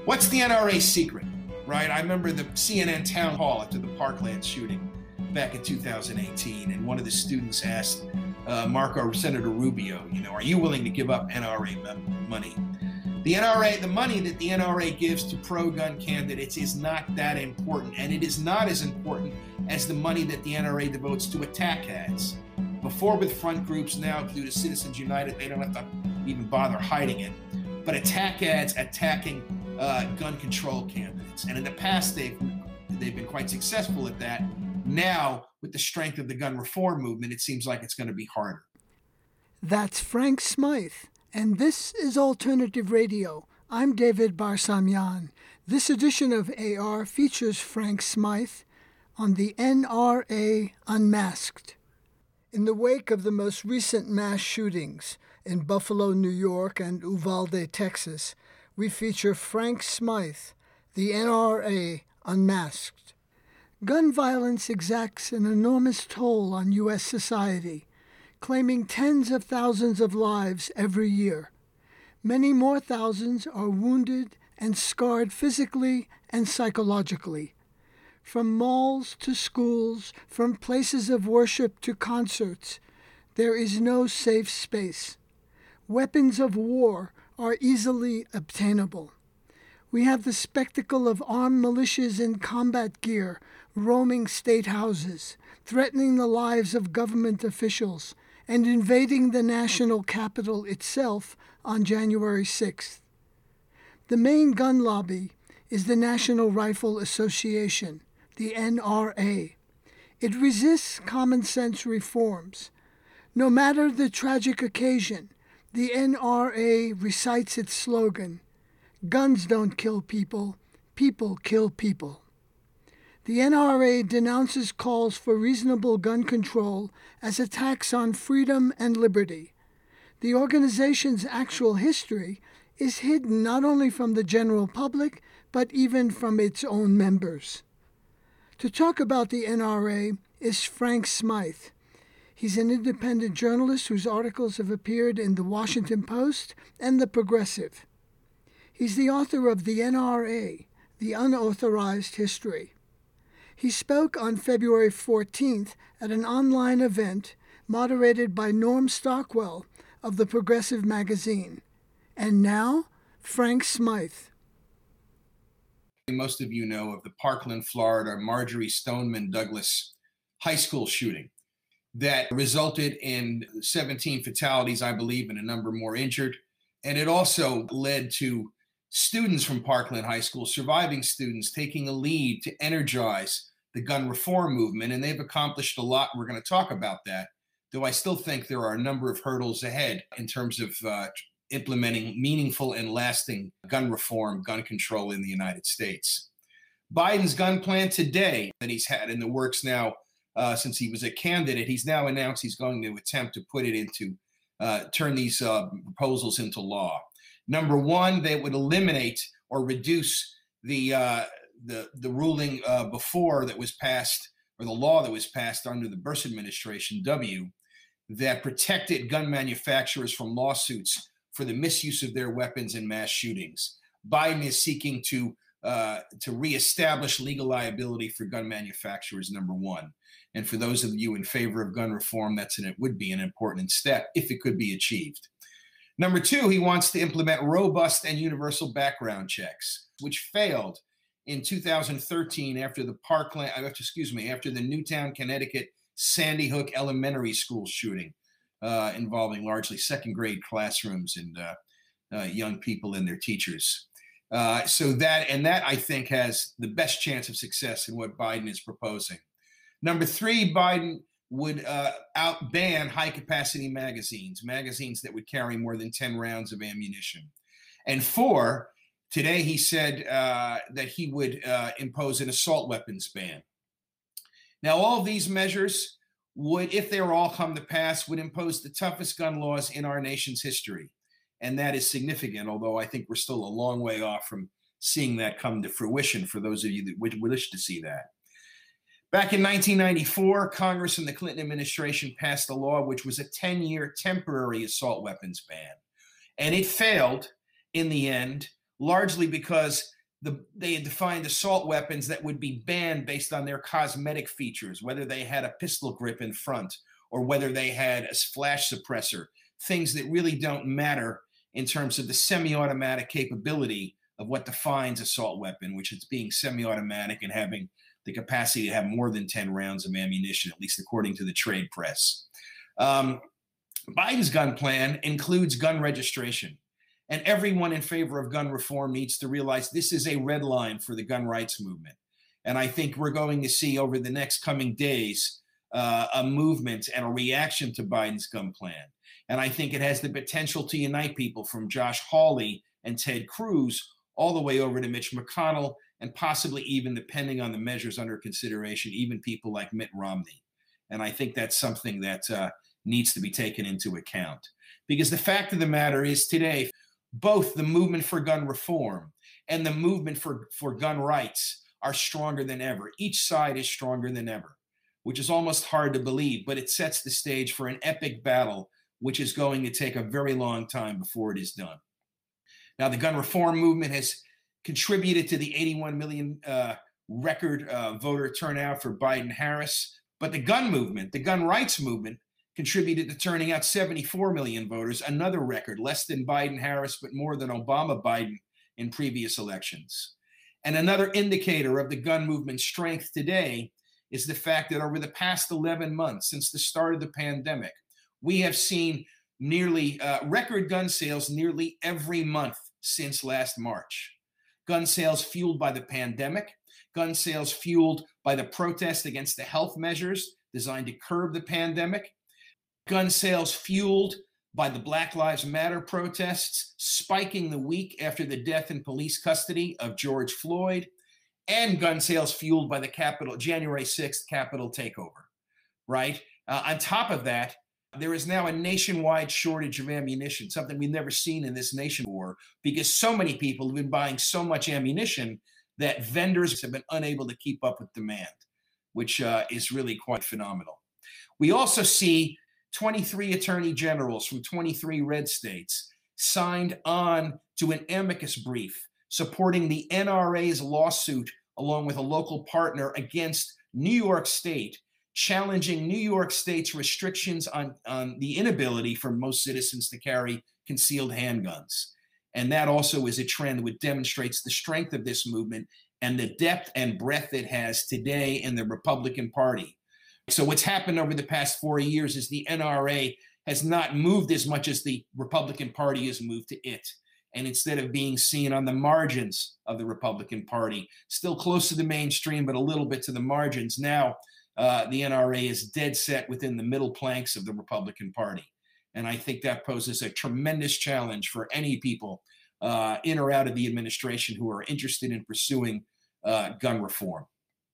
What's the NRA's secret, right? I remember the CNN town hall after the Parkland shooting back in 2018, and one of the students asked Senator Rubio, are you willing to give up NRA money? The money that the NRA gives to pro-gun candidates is not that important, and it is not as important as the money that the NRA devotes to attack ads. Before with front groups, now due to Citizens United, they don't have to even bother hiding it. But attack ads attacking gun control candidates. And in the past, they've been quite successful at that. Now, with the strength of the gun reform movement, it seems like it's going to be harder. That's Frank Smythe, and this is Alternative Radio. I'm David Barsamian. This edition of AR features Frank Smythe on the NRA Unmasked. In the wake of the most recent mass shootings in Buffalo, New York, and Uvalde, Texas, we feature Frank Smythe, the NRA Unmasked. Gun violence exacts an enormous toll on U.S. society, claiming tens of thousands of lives every year. Many more thousands are wounded and scarred physically and psychologically. From malls to schools, from places of worship to concerts, there is no safe space. Weapons of war are easily obtainable. We have the spectacle of armed militias in combat gear roaming state houses, threatening the lives of government officials, and invading the national capital itself on January 6th. The main gun lobby is the National Rifle Association, the NRA. It resists common sense reforms. No matter the tragic occasion, the NRA recites its slogan, "Guns don't kill people, people kill people." The NRA denounces calls for reasonable gun control as attacks on freedom and liberty. The organization's actual history is hidden not only from the general public, but even from its own members. To talk about the NRA is Frank Smythe. He's an independent journalist whose articles have appeared in The Washington Post and The Progressive. He's the author of The NRA, The Unauthorized History. He spoke on February 14th at an online event moderated by Norm Stockwell of The Progressive magazine. And now, Frank Smythe. Most of you know of the Parkland, Florida, Marjory Stoneman Douglas high school shooting that resulted in 17 fatalities, I believe, and a number more injured. And it also led to students from Parkland High School, surviving students, taking a lead to energize the gun reform movement. And they've accomplished a lot. We're going to talk about that, though I still think there are a number of hurdles ahead in terms of implementing meaningful and lasting gun reform, gun control in the United States. Biden's gun plan today that he's had in the works now since he was a candidate, he's now announced he's going to attempt to put it into, turn these proposals into law. Number one, they would eliminate or reduce the ruling before that was passed, or the law that was passed under the Bush administration, that protected gun manufacturers from lawsuits for the misuse of their weapons in mass shootings. Biden is seeking to reestablish legal liability for gun manufacturers, number one. And for those of you in favor of gun reform, it would be an important step if it could be achieved. Number two, he wants to implement robust and universal background checks, which failed in 2013 after the Newtown, Connecticut Sandy Hook Elementary School shooting. Involving largely second grade classrooms and young people and their teachers. So that I think has the best chance of success in what Biden is proposing. Number three, Biden would ban high capacity magazines that would carry more than 10 rounds of ammunition. And four, today he said that he would impose an assault weapons ban. Now, all of these measures would, if they were all come to pass, would impose the toughest gun laws in our nation's history. And that is significant, although I think we're still a long way off from seeing that come to fruition for those of you that would wish to see that. Back in 1994, Congress and the Clinton administration passed a law which was a 10-year temporary assault weapons ban. And it failed in the end, largely because they had defined assault weapons that would be banned based on their cosmetic features, whether they had a pistol grip in front or whether they had a flash suppressor, things that really don't matter in terms of the semi-automatic capability of what defines assault weapon, which is being semi-automatic and having the capacity to have more than 10 rounds of ammunition, at least according to the trade press. Biden's gun plan includes gun registration. And everyone in favor of gun reform needs to realize this is a red line for the gun rights movement. And I think we're going to see over the next coming days a movement and a reaction to Biden's gun plan. And I think it has the potential to unite people from Josh Hawley and Ted Cruz all the way over to Mitch McConnell, and possibly even, depending on the measures under consideration, even people like Mitt Romney. And I think that's something that needs to be taken into account. Because the fact of the matter is today, both the movement for gun reform and the movement for gun rights are stronger than ever. Each side is stronger than ever, which is almost hard to believe, but it sets the stage for an epic battle, which is going to take a very long time before it is done. Now, the gun reform movement has contributed to the 81 million record voter turnout for Biden-Harris, but the gun movement, the gun rights movement, contributed to turning out 74 million voters, another record, less than Biden-Harris, but more than Obama-Biden in previous elections. And another indicator of the gun movement's strength today is the fact that over the past 11 months, since the start of the pandemic, we have seen nearly record gun sales nearly every month since last March. Gun sales fueled by the pandemic, gun sales fueled by the protest against the health measures designed to curb the pandemic, gun sales fueled by the Black Lives Matter protests spiking the week after the death in police custody of George Floyd, and gun sales fueled by the January 6th Capitol takeover, right? On top of that, there is now a nationwide shortage of ammunition, something we've never seen in this nation before, because so many people have been buying so much ammunition that vendors have been unable to keep up with demand, which is really quite phenomenal. We also see 23 attorney generals from 23 red states signed on to an amicus brief supporting the NRA's lawsuit along with a local partner against New York State, challenging New York State's restrictions on the inability for most citizens to carry concealed handguns. And that also is a trend which demonstrates the strength of this movement and the depth and breadth it has today in the Republican Party. So what's happened over the past 4 years is the NRA has not moved as much as the Republican Party has moved to it. And instead of being seen on the margins of the Republican Party, still close to the mainstream, but a little bit to the margins, now the NRA is dead set within the middle planks of the Republican Party. And I think that poses a tremendous challenge for any people in or out of the administration who are interested in pursuing gun reform.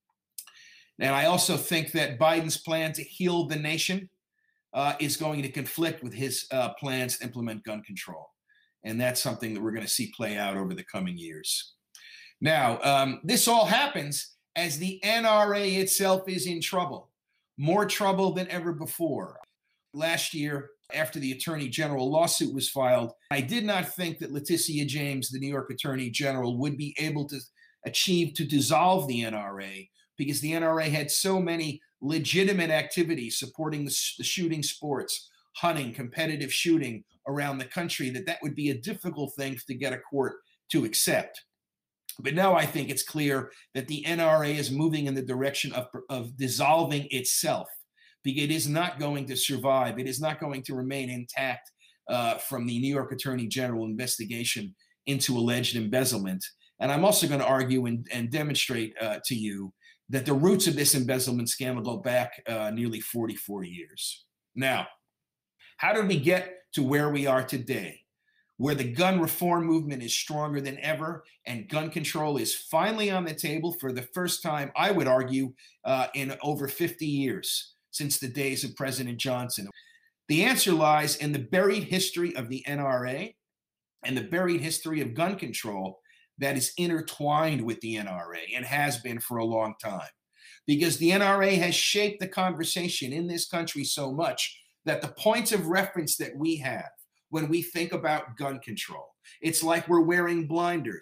And I also think that Biden's plan to heal the nation is going to conflict with his plans to implement gun control. And that's something that we're going to see play out over the coming years. Now, this all happens as the NRA itself is in trouble, more trouble than ever before. Last year, after the Attorney General lawsuit was filed, I did not think that Letitia James, the New York Attorney General, would be able to achieve to dissolve the NRA, because the NRA had so many legitimate activities supporting the shooting sports, hunting, competitive shooting around the country, that would be a difficult thing to get a court to accept. But now I think it's clear that the NRA is moving in the direction of dissolving itself, because it is not going to survive. It is not going to remain intact from the New York Attorney General investigation into alleged embezzlement. And I'm also going to argue and demonstrate to you that the roots of this embezzlement scandal go back nearly 44 years. Now, how did we get to where we are today, where the gun reform movement is stronger than ever and gun control is finally on the table for the first time, I would argue, in over 50 years, since the days of President Johnson? The answer lies in the buried history of the NRA and the buried history of gun control that is intertwined with the NRA and has been for a long time. Because the NRA has shaped the conversation in this country so much that the points of reference that we have when we think about gun control, it's like we're wearing blinders.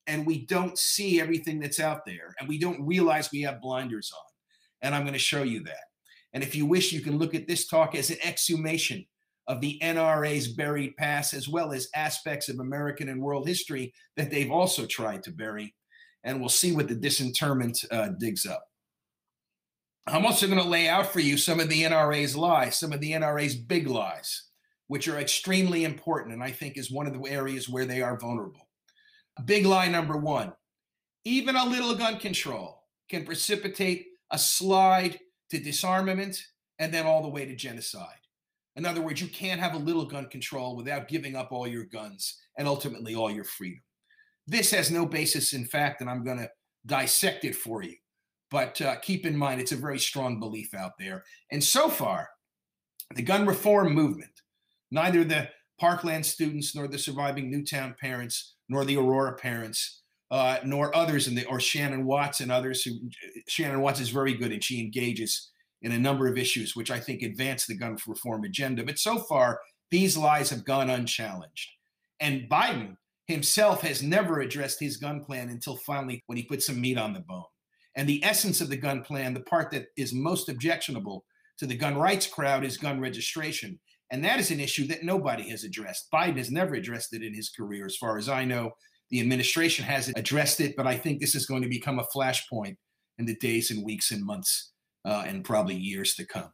and we don't see everything that's out there, and we don't realize we have blinders on. And I'm going to show you that. And if you wish, you can look at this talk as an exhumation of the NRA's buried past, as well as aspects of American and world history that they've also tried to bury. And we'll see what the disinterment digs up. I'm also going to lay out for you some of the NRA's lies, some of the NRA's big lies, which are extremely important, and I think is one of the areas where they are vulnerable. Big lie number one: even a little gun control can precipitate a slide to disarmament and then all the way to genocide. In other words, you can't have a little gun control without giving up all your guns and ultimately all your freedom. This has no basis in fact, and I'm going to dissect it for you. But keep in mind, it's a very strong belief out there. And so far, the gun reform movement, neither the Parkland students, nor the surviving Newtown parents, nor the Aurora parents, nor others, or Shannon Watts and others Shannon Watts is very good, and she engages in a number of issues which I think advance the gun reform agenda. But so far, these lies have gone unchallenged. And Biden himself has never addressed his gun plan until finally when he put some meat on the bone. And the essence of the gun plan, the part that is most objectionable to the gun rights crowd, is gun registration. And that is an issue that nobody has addressed. Biden has never addressed it in his career. As far as I know, the administration hasn't addressed it, but I think this is going to become a flashpoint in the days and weeks and months and probably years to come.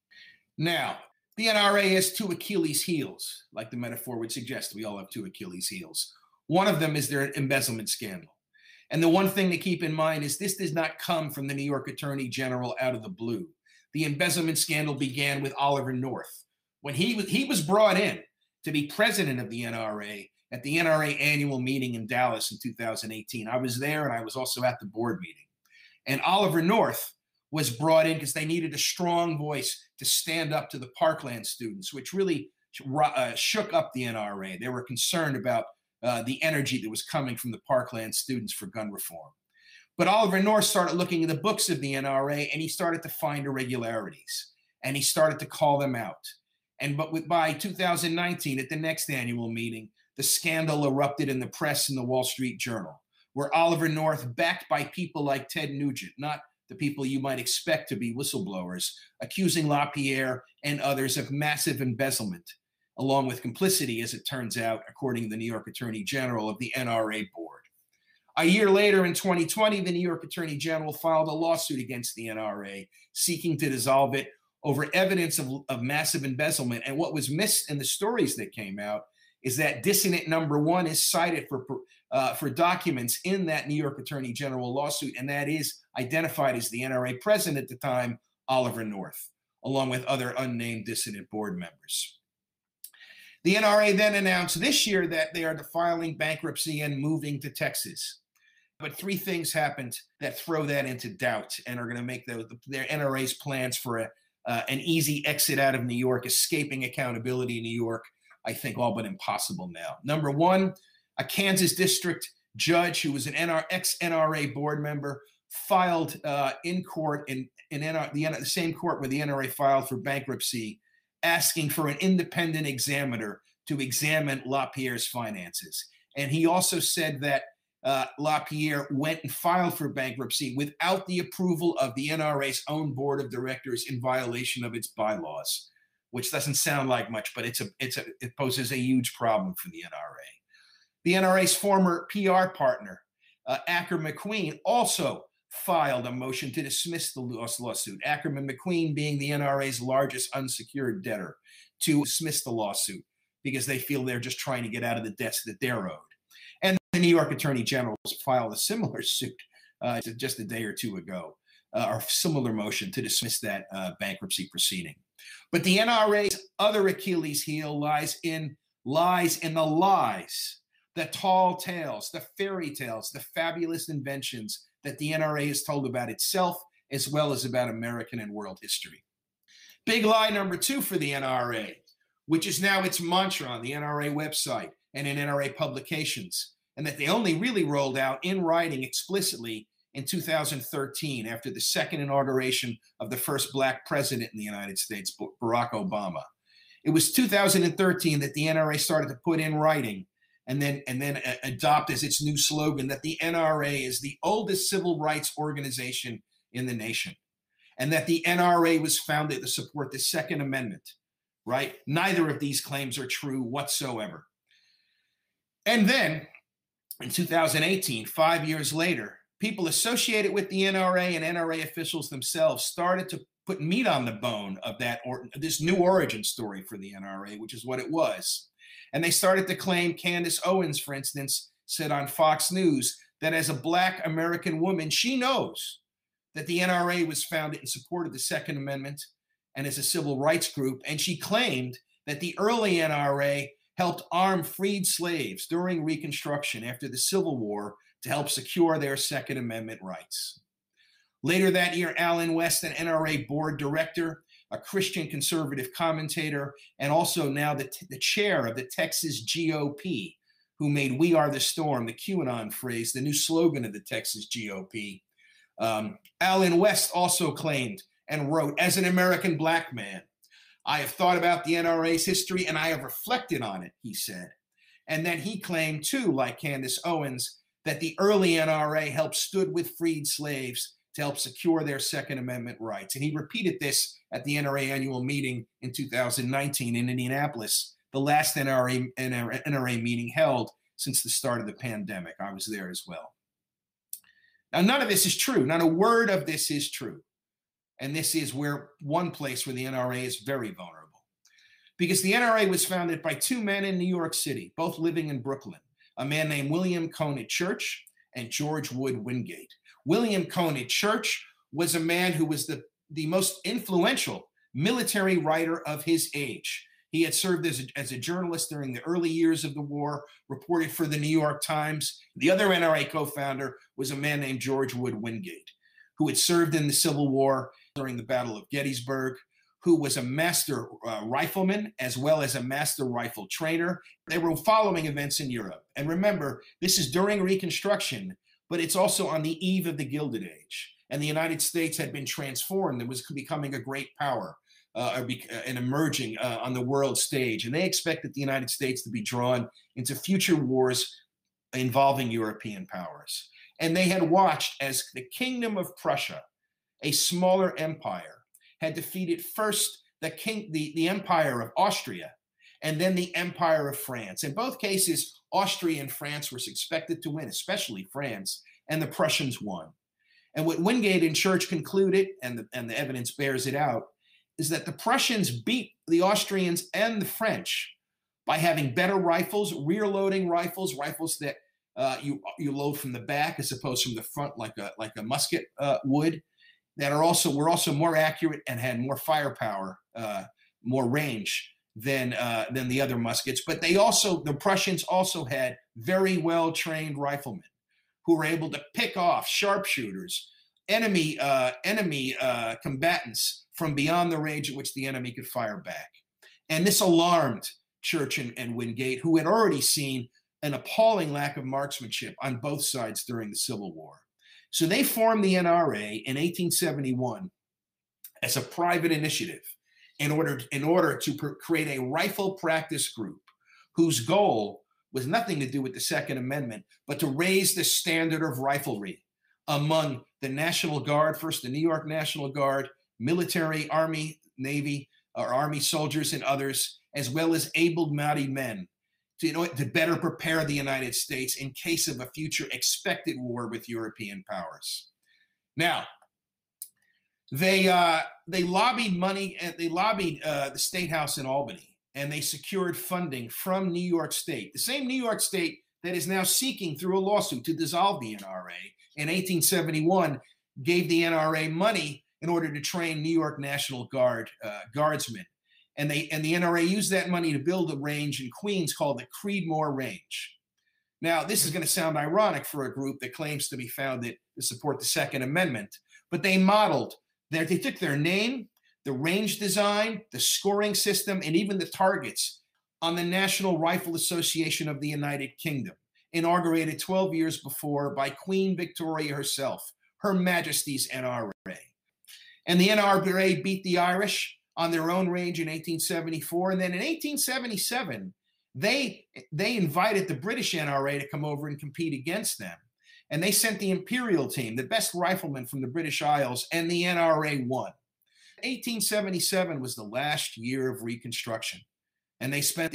Now, the NRA has two Achilles heels, like the metaphor would suggest. We all have two Achilles heels. One of them is their embezzlement scandal. And the one thing to keep in mind is this does not come from the New York Attorney General out of the blue. The embezzlement scandal began with Oliver North. When he was brought in to be president of the NRA at the NRA annual meeting in Dallas in 2018. I was there, and I was also at the board meeting. And Oliver North was brought in because they needed a strong voice to stand up to the Parkland students, which really shook up the NRA. They were concerned about the energy that was coming from the Parkland students for gun reform. But Oliver North started looking at the books of the NRA, and he started to find irregularities, and he started to call them out. By 2019, at the next annual meeting, the scandal erupted in the press in the Wall Street Journal, where Oliver North, backed by people like Ted Nugent, not the people you might expect to be whistleblowers, accusing LaPierre and others of massive embezzlement, along with complicity, as it turns out, according to the New York Attorney General, of the NRA board. A year later, in 2020, the New York Attorney General filed a lawsuit against the NRA, seeking to dissolve it over evidence of massive embezzlement. And what was missed in the stories that came out is that dissident number one is cited for documents in that New York Attorney General lawsuit, and that is identified as the NRA president at the time, Oliver North, along with other unnamed dissident board members. The NRA then announced this year that they are filing bankruptcy and moving to Texas. But three things happened that throw that into doubt and are going to make their NRA's plans for an easy exit out of New York, escaping accountability in New York, I think, all but impossible now. Number one, a Kansas district judge who was an ex-NRA board member filed in court in the same court where the NRA filed for bankruptcy, asking for an independent examiner to examine LaPierre's finances. And he also said that LaPierre went and filed for bankruptcy without the approval of the NRA's own board of directors, in violation of its bylaws, which doesn't sound like much, but it poses a huge problem for the NRA. The NRA's former PR partner, Ackerman McQueen, also filed a motion to dismiss the lawsuit. Ackerman McQueen being the NRA's largest unsecured debtor, to dismiss the lawsuit because they feel they're just trying to get out of the debts that they're owed. And the New York Attorney General filed a similar suit just a day or two ago, or similar motion to dismiss that bankruptcy proceeding. But the NRA's other Achilles heel lies in the lies, the tall tales, the fairy tales, the fabulous inventions that the NRA has told about itself, as well as about American and world history. Big lie number two for the NRA, which is now its mantra on the NRA website and in NRA publications, and that they only really rolled out in writing explicitly in 2013, after the second inauguration of the first Black president in the United States, Barack Obama. It was 2013 that the NRA started to put in writing and then adopt as its new slogan that the NRA is the oldest civil rights organization in the nation, and that the NRA was founded to support the Second Amendment, right? Neither of these claims are true whatsoever. And then in 2018, 5 years later, people associated with the NRA and NRA officials themselves started to put meat on the bone of that, or this new origin story for the NRA, which is what it was. And they started to claim Candace Owens, for instance, said on Fox News that as a Black American woman, she knows that the NRA was founded in support of the Second Amendment and as a civil rights group. And she claimed that the early NRA helped arm freed slaves during Reconstruction after the Civil War to help secure their Second Amendment rights. Later that year, Allen West, an NRA board director, a Christian conservative commentator, and also now the chair of the Texas GOP, who made "We Are the Storm," the QAnon phrase, the new slogan of the Texas GOP. Allen West also claimed and wrote, "As an American Black man, I have thought about the NRA's history and I have reflected on it," he said. And then he claimed too, like Candace Owens, that the early NRA helped stood with freed slaves to help secure their Second Amendment rights. And he repeated this at the NRA annual meeting in 2019 in Indianapolis, the last NRA meeting held since the start of the pandemic. I was there as well. Now, none of this is true. Not a word of this is true. And this is one place where the NRA is very vulnerable. Because the NRA was founded by two men in New York City, both living in Brooklyn, a man named William Conant Church and George Wood Wingate. William Conant Church was a man who was the most influential military writer of his age. He had served as a journalist during the early years of the war, reported for the New York Times. The other NRA co-founder was a man named George Wood Wingate, who had served in the Civil War during the Battle of Gettysburg, who was a master rifleman as well as a master rifle trainer. They were following events in Europe. And remember, this is during Reconstruction, but it's also on the eve of the Gilded Age. And the United States had been transformed and was becoming a great power and emerging on the world stage. And they expected the United States to be drawn into future wars involving European powers. And they had watched as the Kingdom of Prussia, a smaller empire, had defeated first the Empire of Austria and then the Empire of France. In both cases, Austria and France were expected to win, especially France, and the Prussians won. And what Wingate and Church concluded, and the evidence bears it out, is that the Prussians beat the Austrians and the French by having better rifles, rear-loading rifles that you load from the back as opposed from the front, like a musket would, that were also more accurate and had more firepower, more range than the other muskets. But the Prussians also had very well-trained riflemen who were able to pick off sharpshooters, enemy combatants from beyond the range at which the enemy could fire back. And this alarmed Church and Wingate, who had already seen an appalling lack of marksmanship on both sides during the Civil War. So they formed the NRA in 1871 as a private initiative in order to create a rifle practice group whose goal was nothing to do with the Second Amendment, but to raise the standard of riflery among the National Guard, first the New York National Guard, military, Army, Navy, or Army soldiers and others, as well as able-bodied men to better prepare the United States in case of a future expected war with European powers. Now, they lobbied money, they lobbied the State House in Albany, and they secured funding from New York State, the same New York State that is now seeking through a lawsuit to dissolve the NRA. In 1871, gave the NRA money in order to train New York National Guard guardsmen. And the NRA used that money to build a range in Queens called the Creedmoor Range. Now, this is going to sound ironic for a group that claims to be founded to support the Second Amendment, but they took their name, the range design, the scoring system, and even the targets on the National Rifle Association of the United Kingdom, inaugurated 12 years before by Queen Victoria herself, Her Majesty's NRA. And the NRA beat the Irish on their own range in 1874. And then in 1877, They invited the British NRA to come over and compete against them. And they sent the Imperial team, the best riflemen from the British Isles, and the NRA won. 1877 was the last year of Reconstruction. And they spent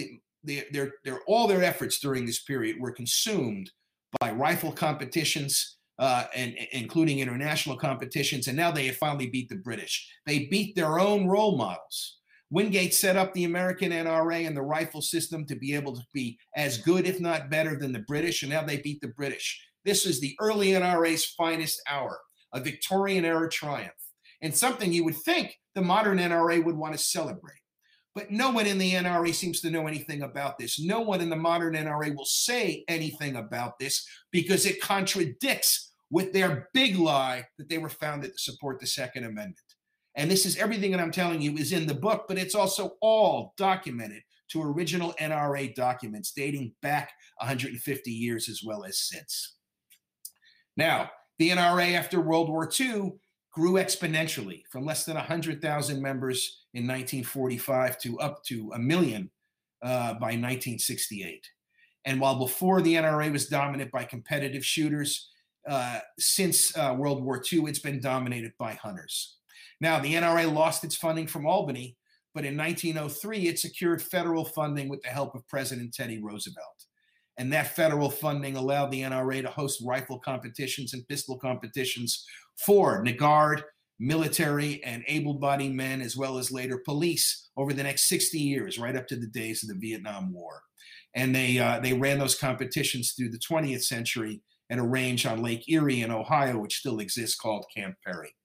all their efforts during this period were consumed by rifle competitions, and including international competitions. And now they had finally beat the British. They beat their own role models. Wingate set up the American NRA and the rifle system to be able to be as good, if not better, than the British. And now they beat the British. This is the early NRA's finest hour, a Victorian era triumph, and something you would think the modern NRA would want to celebrate. But no one in the NRA seems to know anything about this. No one in the modern NRA will say anything about this because it contradicts with their big lie that they were founded to support the Second Amendment. And this is everything that I'm telling you is in the book, but it's also all documented to original NRA documents dating back 150 years as well as since. Now, the NRA after World War II grew exponentially from less than 100,000 members in 1945 to up to 1 million by 1968. And while before the NRA was dominant by competitive shooters, since World War II, it's been dominated by hunters. Now, the NRA lost its funding from Albany, but in 1903, it secured federal funding with the help of President Teddy Roosevelt. And that federal funding allowed the NRA to host rifle competitions and pistol competitions for Nagard, military, and able-bodied men, as well as later police, over the next 60 years, right up to the days of the Vietnam War. And they ran those competitions through the 20th century at a range on Lake Erie in Ohio, which still exists, called Camp Perry.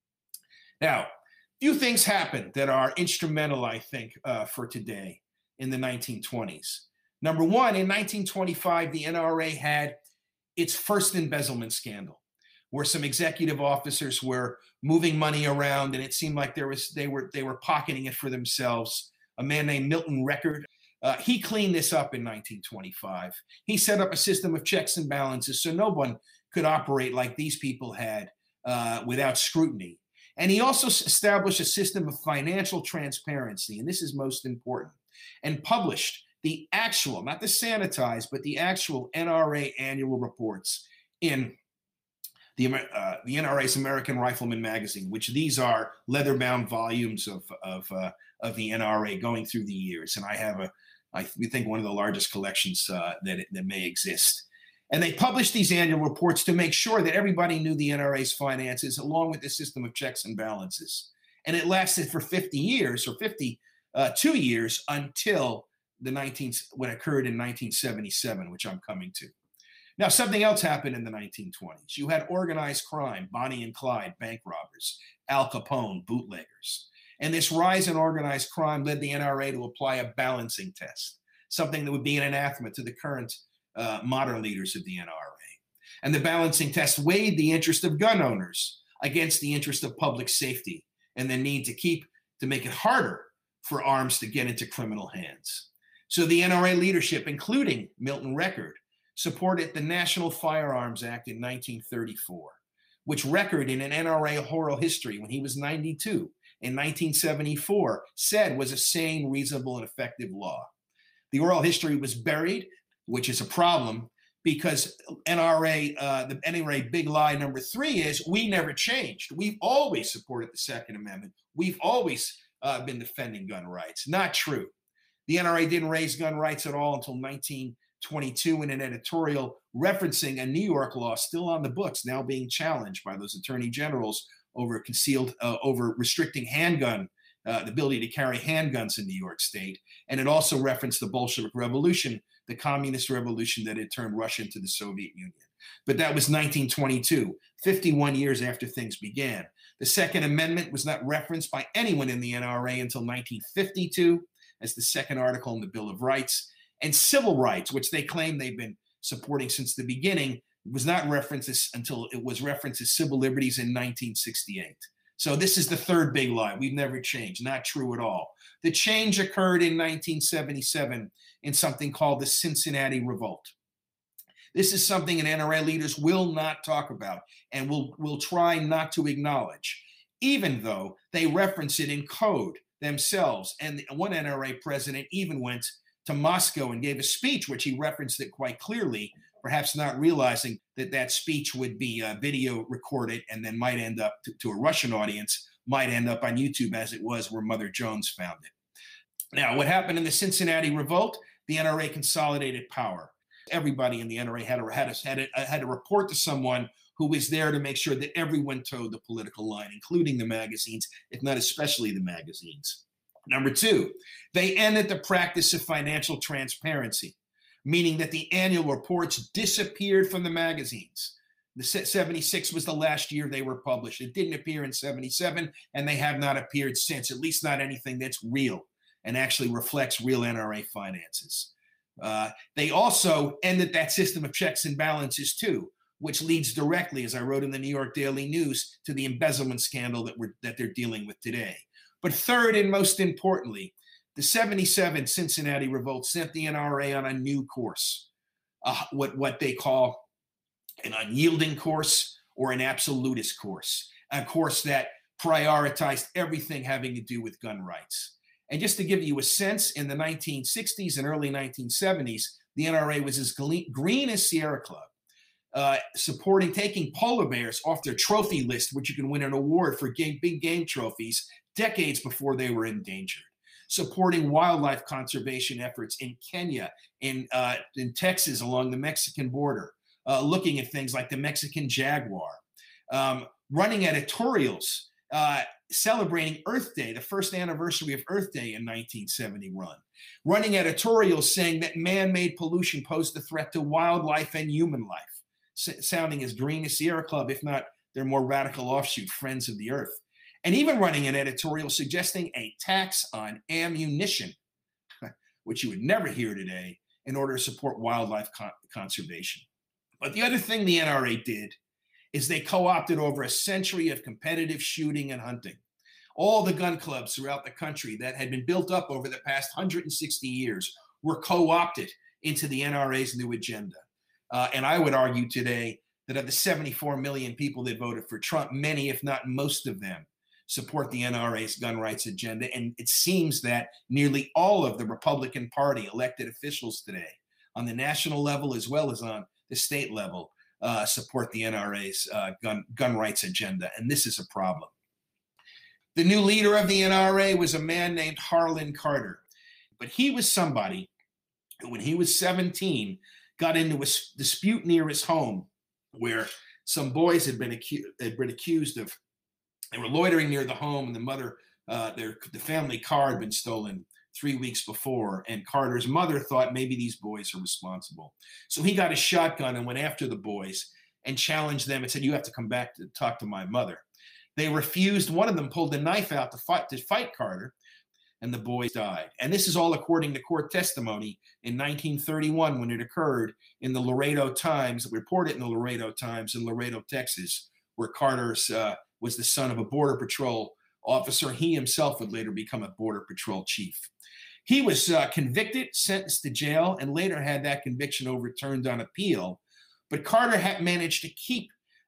Now, few things happened that are instrumental, I think, for today in the 1920s. Number one, in 1925, the NRA had its first embezzlement scandal, where some executive officers were moving money around, and it seemed like they were pocketing it for themselves. A man named Milton Record, he cleaned this up in 1925. He set up a system of checks and balances so no one could operate like these people had without scrutiny. And he also established a system of financial transparency, and this is most important, and published the actual, not the sanitized, but the actual NRA annual reports in the NRA's American Rifleman magazine, which these are leather-bound volumes of the NRA going through the years. And I have we think one of the largest collections that may exist. And they published these annual reports to make sure that everybody knew the NRA's finances, along with the system of checks and balances. And it lasted for 50 years, or 52 years, until what occurred in 1977, which I'm coming to. Now, something else happened in the 1920s. You had organized crime, Bonnie and Clyde, bank robbers, Al Capone, bootleggers. And this rise in organized crime led the NRA to apply a balancing test, something that would be an anathema to the current modern leaders of the NRA. And the balancing test weighed the interest of gun owners against the interest of public safety and the need to make it harder for arms to get into criminal hands. So the NRA leadership, including Milton Record, supported the National Firearms Act in 1934, which Record, in an NRA oral history when he was 92 in 1974, said was a sane, reasonable, and effective law. The oral history was buried, which is a problem because the NRA big lie number 3 is we never changed. We've always supported the Second Amendment. We've always been defending gun rights. Not true. The NRA didn't raise gun rights at all until 1922 in an editorial referencing a New York law still on the books, now being challenged by those attorney generals over restricting handgun, the ability to carry handguns in New York State. And it also referenced the Bolshevik Revolution, the communist revolution that had turned Russia into the Soviet Union. But that was 1922, 51 years after things began. The Second Amendment was not referenced by anyone in the NRA until 1952 as the second article in the Bill of Rights. And civil rights, which they claim they've been supporting since the beginning, was not referenced until it was referenced as civil liberties in 1968. So this is the third big lie. We've never changed. Not true at all. The change occurred in 1977 in something called the Cincinnati Revolt. This is something that NRA leaders will not talk about and will try not to acknowledge, even though they reference it in code themselves. And one NRA president even went to Moscow and gave a speech, which he referenced it quite clearly, perhaps not realizing that that speech would be video recorded and then might end up to a Russian audience, might end up on YouTube as it was where Mother Jones found it. Now, what happened in the Cincinnati Revolt? The NRA consolidated power. Everybody in the NRA had to report to someone who was there to make sure that everyone towed the political line, including the magazines, if not especially the magazines. Number two, they ended the practice of financial transparency, meaning that the annual reports disappeared from the magazines. The 76 was the last year they were published. It didn't appear in 77, and they have not appeared since, at least not anything that's real and actually reflects real NRA finances. They also ended that system of checks and balances too, which leads directly, as I wrote in the New York Daily News, to the embezzlement scandal that they're dealing with today. But third, and most importantly, the 77 Cincinnati Revolt sent the NRA on a new course, what they call an unyielding course or an absolutist course, a course that prioritized everything having to do with gun rights. And just to give you a sense, in the 1960s and early 1970s, the NRA was as green as Sierra Club, taking polar bears off their trophy list, which you can win an award for big game trophies, decades before they were endangered. Supporting wildlife conservation efforts in Kenya, in Texas along the Mexican border, looking at things like the Mexican jaguar, running editorials, celebrating Earth Day, the first anniversary of Earth Day in 1971, running editorials saying that man-made pollution posed a threat to wildlife and human life, sounding as green as Sierra Club, if not their more radical offshoot, Friends of the Earth. And even running an editorial suggesting a tax on ammunition, which you would never hear today, in order to support wildlife conservation. But the other thing the NRA did is they co-opted over a century of competitive shooting and hunting. All the gun clubs throughout the country that had been built up over the past 160 years were co-opted into the NRA's new agenda. And I would argue today that of the 74 million people that voted for Trump, many, if not most of them, support the NRA's gun rights agenda. And it seems that nearly all of the Republican Party elected officials today, on the national level as well as on the state level, support the NRA's gun rights agenda. And this is a problem. The new leader of the NRA was a man named Harlan Carter. But he was somebody who, when he was 17, got into a dispute near his home where some boys had been accused of, they were loitering near the home, and the mother, the family car had been stolen 3 weeks before, and Carter's mother thought maybe these boys are responsible. So he got a shotgun and went after the boys and challenged them and said, "You have to come back to talk to my mother." They refused. One of them pulled a knife out to fight Carter, and the boys died. And this is all according to court testimony in 1931 when it occurred in the Laredo Times, reported in the Laredo Times in Laredo, Texas, where Carter was the son of a Border Patrol officer. He himself would later become a Border Patrol chief. He was convicted, sentenced to jail, and later had that conviction overturned on appeal. But Carter had managed to keep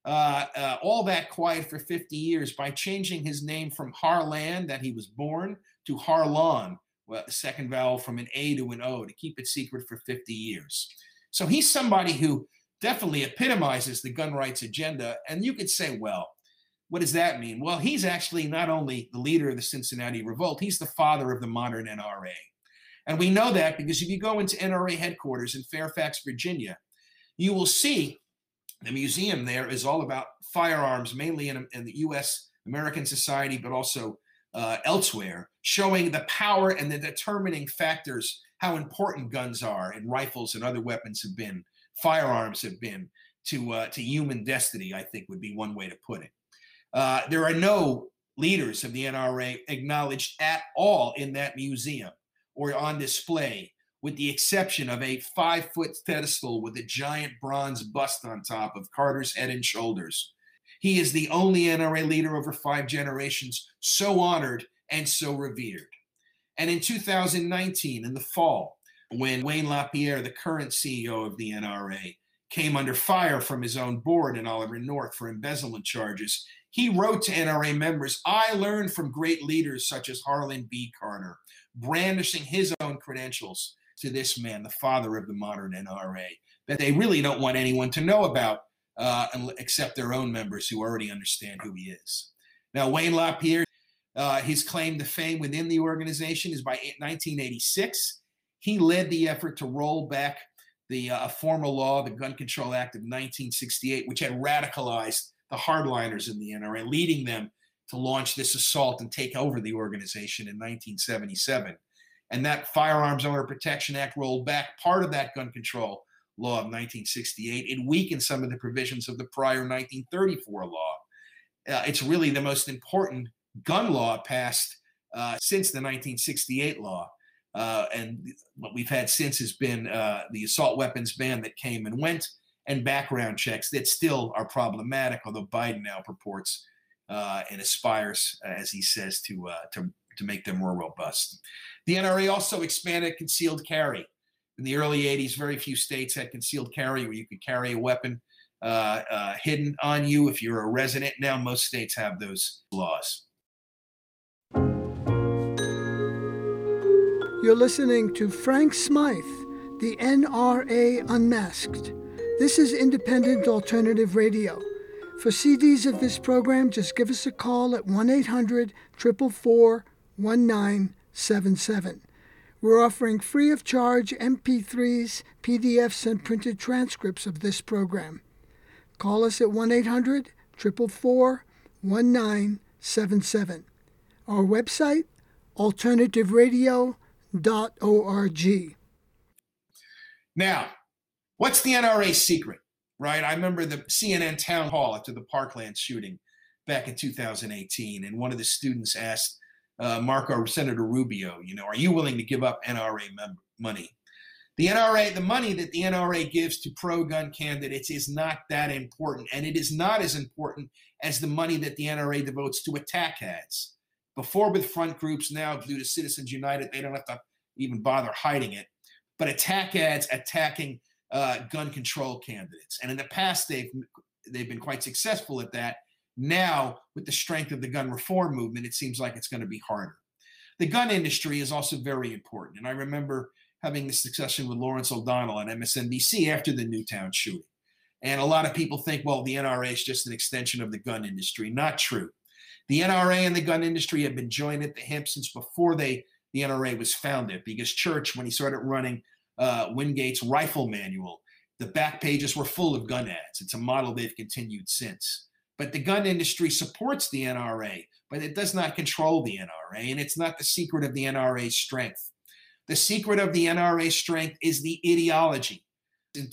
all that quiet for 50 years by changing his name from Harlan, that he was born, to Harlan, the second vowel from an A to an O, to keep it secret for 50 years. So he's somebody who definitely epitomizes the gun rights agenda. And you could say, well, what does that mean? Well, he's actually not only the leader of the Cincinnati Revolt, he's the father of the modern NRA. And we know that because if you go into NRA headquarters in Fairfax, Virginia, you will see the museum there is all about firearms, mainly in the U.S. American society, but also elsewhere, showing the power and the determining factors, how important guns are and rifles and other weapons have been, firearms have been to human destiny, I think would be one way to put it. There are no leaders of the NRA acknowledged at all in that museum or on display, with the exception of a 5-foot pedestal with a giant bronze bust on top of Carter's head and shoulders. He is the only NRA leader over 5 generations so honored and so revered. And in 2019, in the fall, when Wayne LaPierre, the current CEO of the NRA, came under fire from his own board in Oliver North for embezzlement charges, he wrote to NRA members, "I learned from great leaders such as Harlan B. Carter, brandishing his own credentials to this man, the father of the modern NRA, that they really don't want anyone to know about except their own members who already understand who he is. Now, Wayne LaPierre, his claim to fame within the organization is by 1986. He led the effort to roll back the formal law, the Gun Control Act of 1968, which had radicalized the hardliners in the NRA, leading them to launch this assault and take over the organization in 1977. And that Firearms Owner Protection Act rolled back part of that gun control law of 1968. It weakened some of the provisions of the prior 1934 law. It's really the most important gun law passed since the 1968 law. And what we've had since has been the assault weapons ban that came and went, and background checks that still are problematic, although Biden now purports and aspires, as he says, to make them more robust. The NRA also expanded concealed carry. In the early 80s, very few states had concealed carry where you could carry a weapon hidden on you if you're a resident. Now most states have those laws. You're listening to Frank Smythe, the NRA Unmasked. This is Independent Alternative Radio. For CDs of this program, just give us a call at 1-800-444-1977. We're offering free of charge MP3s, PDFs, and printed transcripts of this program. Call us at 1-800-444-1977. Our website, alternativeradio.org. Now, what's the NRA's secret, right? I remember the CNN town hall after the Parkland shooting back in 2018, and one of the students asked Senator Rubio, are you willing to give up NRA money? The money that the NRA gives to pro-gun candidates is not that important, and it is not as important as the money that the NRA devotes to attack ads. Before with front groups, now due to Citizens United, they don't have to even bother hiding it. But attack ads attacking gun control candidates. And in the past, they've been quite successful at that. Now, with the strength of the gun reform movement, it seems like it's going to be harder. The gun industry is also very important. And I remember having this discussion with Lawrence O'Donnell on MSNBC after the Newtown shooting. And a lot of people think, well, the NRA is just an extension of the gun industry. Not true. The NRA and the gun industry have been joined at the hip since before the NRA was founded, because Church, when he started running Wingate's rifle manual, the back pages were full of gun ads. It's a model they've continued since. But the gun industry supports the NRA, but it does not control the NRA, and it's not the secret of the NRA's strength. The secret of the NRA's strength is the ideology. In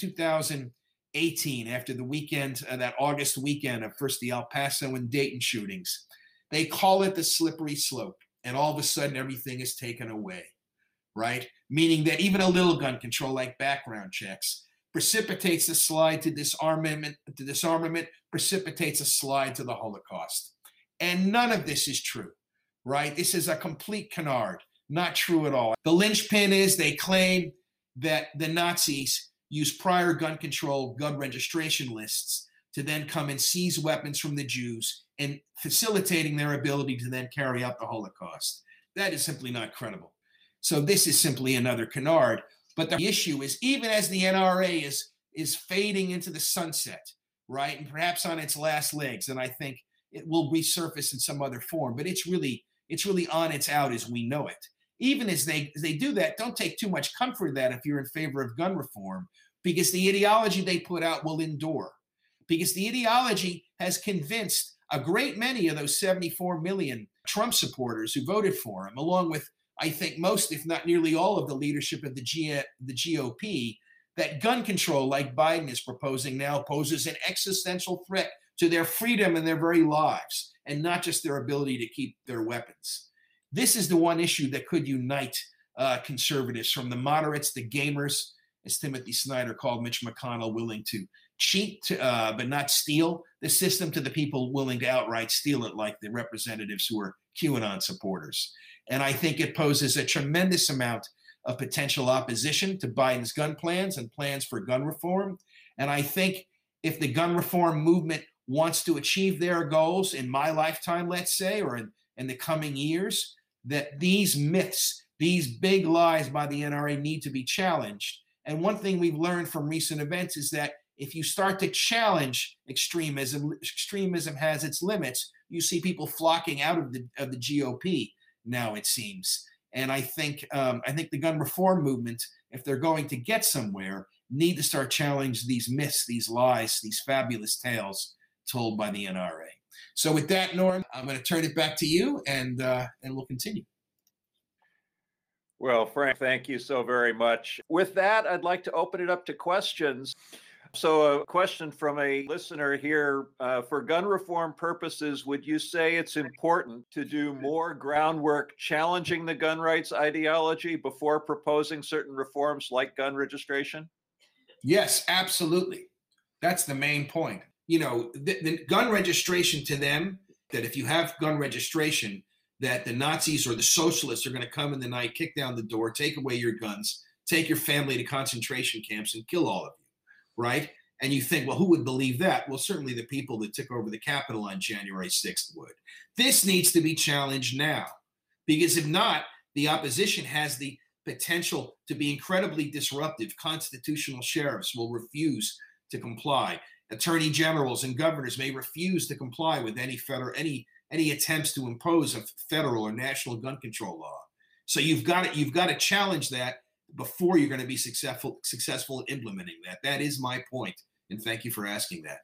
2018, after the weekend, that August weekend of first the El Paso and Dayton shootings, they call it the slippery slope, and all of a sudden everything is taken away, right? Meaning that even a little gun control like background checks precipitates a slide to disarmament, precipitates a slide to the Holocaust. And none of this is true, right? This is a complete canard, not true at all. The linchpin is they claim that the Nazis used prior gun control, gun registration lists to then come and seize weapons from the Jews and facilitating their ability to then carry out the Holocaust. That is simply not credible. So this is simply another canard. But the issue is, even as the NRA is fading into the sunset, right, and perhaps on its last legs, and I think it will resurface in some other form, but it's really on its out as we know it. Even as they do that, don't take too much comfort in that if you're in favor of gun reform, because the ideology they put out will endure. Because the ideology has convinced a great many of those 74 million Trump supporters who voted for him, along with, I think, most, if not nearly all, of the leadership of the GOP, that gun control, like Biden is proposing now, poses an existential threat to their freedom and their very lives, and not just their ability to keep their weapons. This is the one issue that could unite conservatives, from the moderates, the gamers, as Timothy Snyder called Mitch McConnell, willing to cheat but not steal the system, to the people willing to outright steal it, like the representatives who are QAnon supporters. And I think it poses a tremendous amount of potential opposition to Biden's gun plans and plans for gun reform. And I think if the gun reform movement wants to achieve their goals in my lifetime, let's say, or in the coming years, that these myths These big lies by the NRA need to be challenged. And one thing we've learned from recent events is that if you start to challenge extremism, extremism has its limits. You see people flocking out of the GOP now, it seems. And I think the gun reform movement, if they're going to get somewhere, need to start challenging these myths, these lies, these fabulous tales told by the NRA. So with that, Norm, I'm going to turn it back to you, and we'll continue. Well, Frank, thank you so very much. With that, I'd like to open it up to questions. So a question from a listener here, for gun reform purposes, would you say it's important to do more groundwork challenging the gun rights ideology before proposing certain reforms like gun registration? Yes, absolutely. That's the main point. The gun registration to them, that if you have gun registration, that the Nazis or the socialists are going to come in the night, kick down the door, take away your guns, take your family to concentration camps and kill all of you, right? And you think, well, who would believe that? Well, certainly the people that took over the Capitol on January 6th would. This needs to be challenged now, because if not, the opposition has the potential to be incredibly disruptive. Constitutional sheriffs will refuse to comply. Attorney generals and governors may refuse to comply with any attempts to impose a federal or national gun control law. So you've got to challenge that before you're going to be successful in implementing that. That is my point, and thank you for asking that.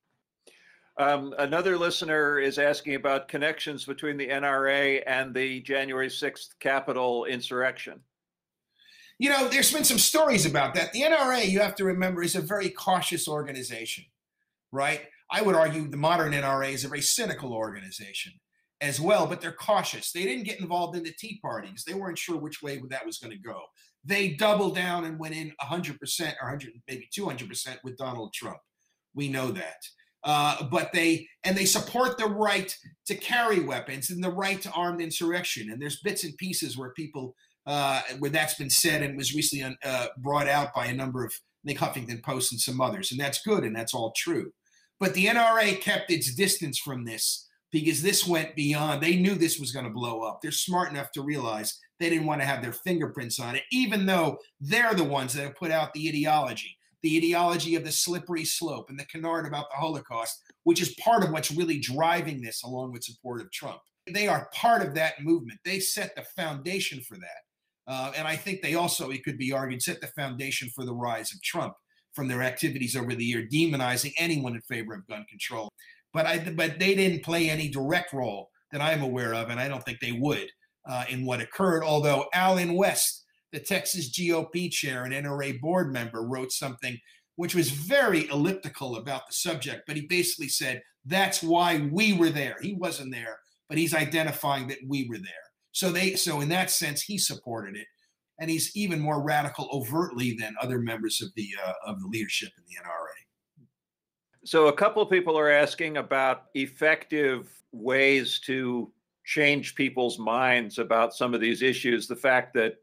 Another listener is asking about connections between the NRA and the January 6th Capitol insurrection. There's been some stories about that. The NRA, you have to remember, is a very cautious organization, right? I would argue the modern NRA is a very cynical organization as well, but they're cautious. They didn't get involved in the Tea Parties. They weren't sure which way that was going to go. They doubled down and went in 100% or 100, maybe 200% with Donald Trump. We know that. But they support the right to carry weapons and the right to armed insurrection. And there's bits and pieces where people, where that's been said and was recently brought out by a number of, Nick Huffington Post and some others. And that's good, and that's all true. But the NRA kept its distance from this because this went beyond. They knew this was going to blow up. They're smart enough to realize they didn't want to have their fingerprints on it, even though they're the ones that have put out the ideology of the slippery slope and the canard about the Holocaust, which is part of what's really driving this, along with support of Trump. They are part of that movement. They set the foundation for that. And I think they also, it could be argued, set the foundation for the rise of Trump from their activities over the year, demonizing anyone in favor of gun control. But they didn't play any direct role that I'm aware of, and I don't think they would in what occurred. Although Allen West, the Texas GOP chair and NRA board member, wrote something which was very elliptical about the subject, but he basically said, that's why we were there. He wasn't there, but he's identifying that we were there. So in that sense, he supported it. And he's even more radical overtly than other members of the leadership in the NRA. So a couple of people are asking about effective ways to change people's minds about some of these issues. The fact that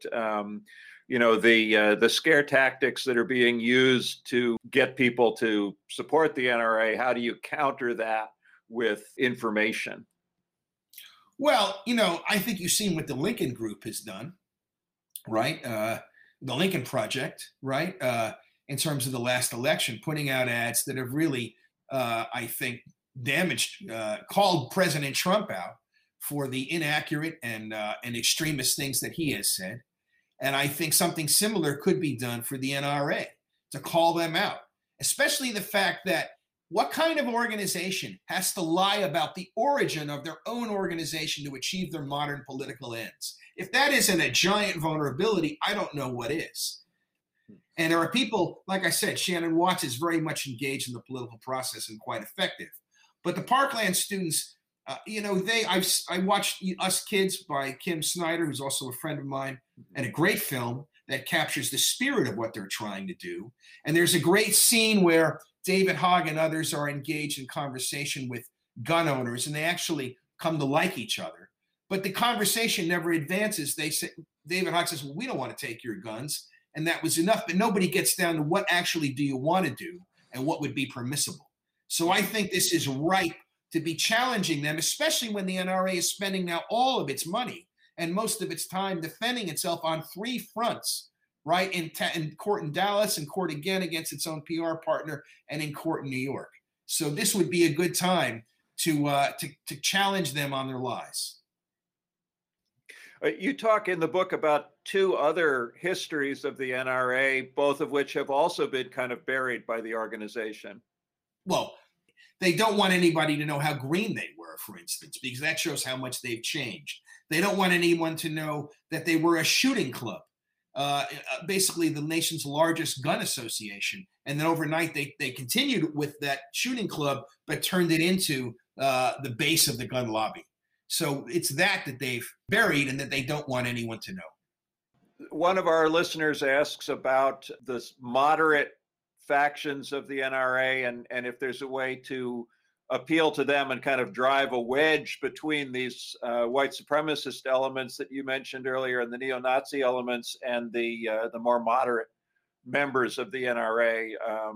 the scare tactics that are being used to get people to support the NRA. How do you counter that with information? Well, I think you've seen what the Lincoln Group has done. Right? The Lincoln Project, right? In terms of the last election, putting out ads that have really, I think, damaged, called President Trump out for the inaccurate and extremist things that he has said. And I think something similar could be done for the NRA to call them out, especially the fact that what kind of organization has to lie about the origin of their own organization to achieve their modern political ends? If that isn't a giant vulnerability, I don't know what is. And there are people, like I said, Shannon Watts is very much engaged in the political process and quite effective. But the Parkland students, I watched Us Kids by Kim Snyder, who's also a friend of mine, and a great film that captures the spirit of what they're trying to do. And there's a great scene where David Hogg and others are engaged in conversation with gun owners, and they actually come to like each other. But the conversation never advances. They say, David Hogg says, well, we don't want to take your guns. And that was enough. But nobody gets down to what actually do you want to do and what would be permissible. So I think this is ripe to be challenging them, especially when the NRA is spending now all of its money and most of its time defending itself on three fronts, right? In court in Dallas, in court again against its own PR partner, and in court in New York. So this would be a good time to challenge them on their lies. You talk in the book about two other histories of the NRA, both of which have also been kind of buried by the organization. Well, they don't want anybody to know how green they were, for instance, because that shows how much they've changed. They don't want anyone to know that they were a shooting club, basically the nation's largest gun association. And then overnight, they continued with that shooting club, but turned it into the base of the gun lobby. So it's that they've buried and that they don't want anyone to know. One of our listeners asks about the moderate factions of the NRA and if there's a way to appeal to them and kind of drive a wedge between these white supremacist elements that you mentioned earlier and the neo-Nazi elements and the more moderate members of the NRA.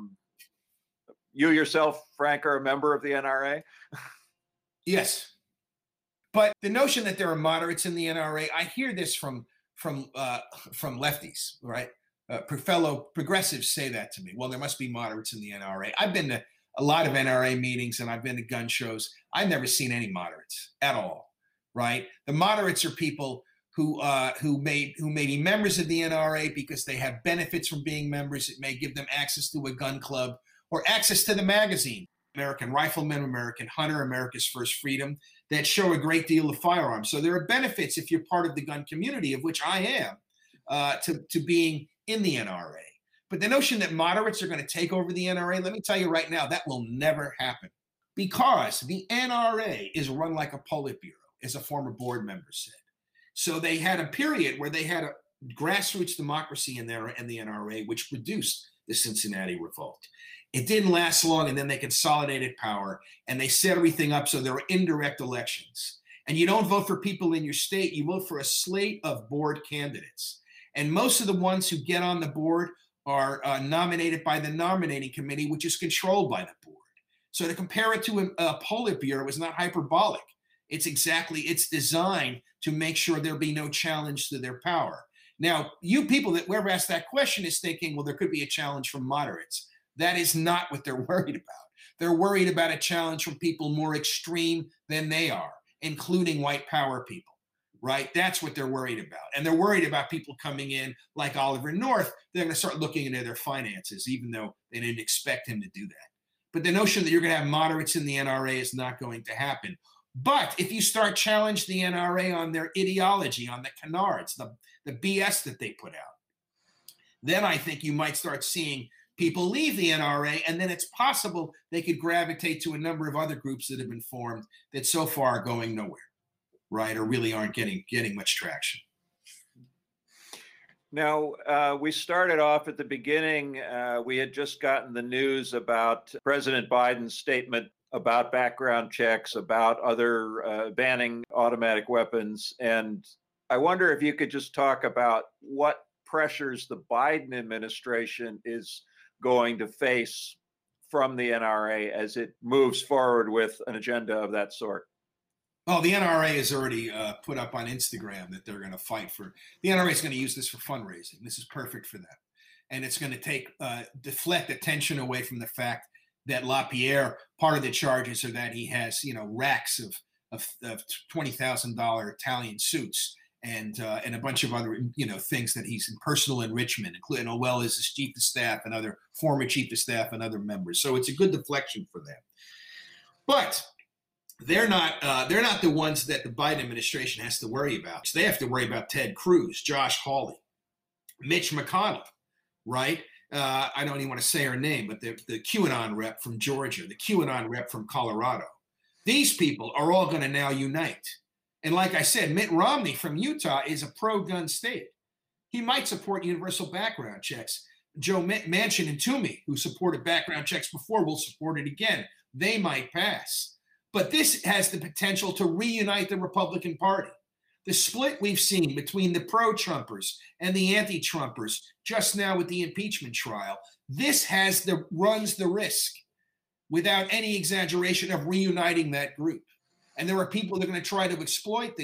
You yourself, Frank, are a member of the NRA? Yes. But the notion that there are moderates in the NRA, I hear this from lefties, right? Fellow progressives say that to me. Well, there must be moderates in the NRA. I've been to a lot of NRA meetings and I've been to gun shows. I've never seen any moderates at all, right? The moderates are people who may be members of the NRA because they have benefits from being members. It may give them access to a gun club or access to the magazine, American Rifleman, American Hunter, America's First Freedom, that show a great deal of firearms. So there are benefits if you're part of the gun community, of which I am, to being in the NRA. But the notion that moderates are going to take over the NRA, let me tell you right now, that will never happen, because the NRA is run like a Politburo, as a former board member said. So they had a period where they had a grassroots democracy in there and the NRA, which produced the Cincinnati Revolt. It didn't last long, and then they consolidated power, and they set everything up so there were indirect elections. And you don't vote for people in your state, you vote for a slate of board candidates. And most of the ones who get on the board are nominated by the nominating committee, which is controlled by the board. So to compare it to a Politburo is not hyperbolic. It's designed to make sure there'll be no challenge to their power. Now, you people that whoever asked that question is thinking, well, there could be a challenge from moderates. That is not what they're worried about. They're worried about a challenge from people more extreme than they are, including white power people, right? That's what they're worried about. And they're worried about people coming in like Oliver North. They're going to start looking into their finances, even though they didn't expect him to do that. But the notion that you're going to have moderates in the NRA is not going to happen. But if you start challenge the NRA on their ideology, on the canards, the BS that they put out, then I think you might start seeing people leave the NRA, and then it's possible they could gravitate to a number of other groups that have been formed that so far are going nowhere, right, or really aren't getting much traction. Now, we started off at the beginning. We had just gotten the news about President Biden's statement about background checks, about other banning automatic weapons. And I wonder if you could just talk about what pressures the Biden administration is going to face from the NRA as it moves forward with an agenda of that sort. Oh, the NRA has already put up on Instagram that they're going to fight for. The NRA is going to use this for fundraising. This is perfect for them. And it's going to deflect attention away from the fact that LaPierre, part of the charges are that he has, racks of $20,000 Italian suits and a bunch of other, things that he's in personal enrichment, including as well as his chief of staff and other former chief of staff and other members. So it's a good deflection for them. But they're not the ones that the Biden administration has to worry about. So they have to worry about Ted Cruz, Josh Hawley, Mitch McConnell, right? I don't even want to say her name, but the QAnon rep from Georgia, the QAnon rep from Colorado. These people are all going to now unite. And like I said, Mitt Romney from Utah is a pro-gun state. He might support universal background checks. Joe Manchin and Toomey, who supported background checks before, will support it again. They might pass. But this has the potential to reunite the Republican Party. The split we've seen between the pro-Trumpers and the anti-Trumpers just now with the impeachment trial, this runs the risk, without any exaggeration, of reuniting that group. And there are people that are going to try to exploit this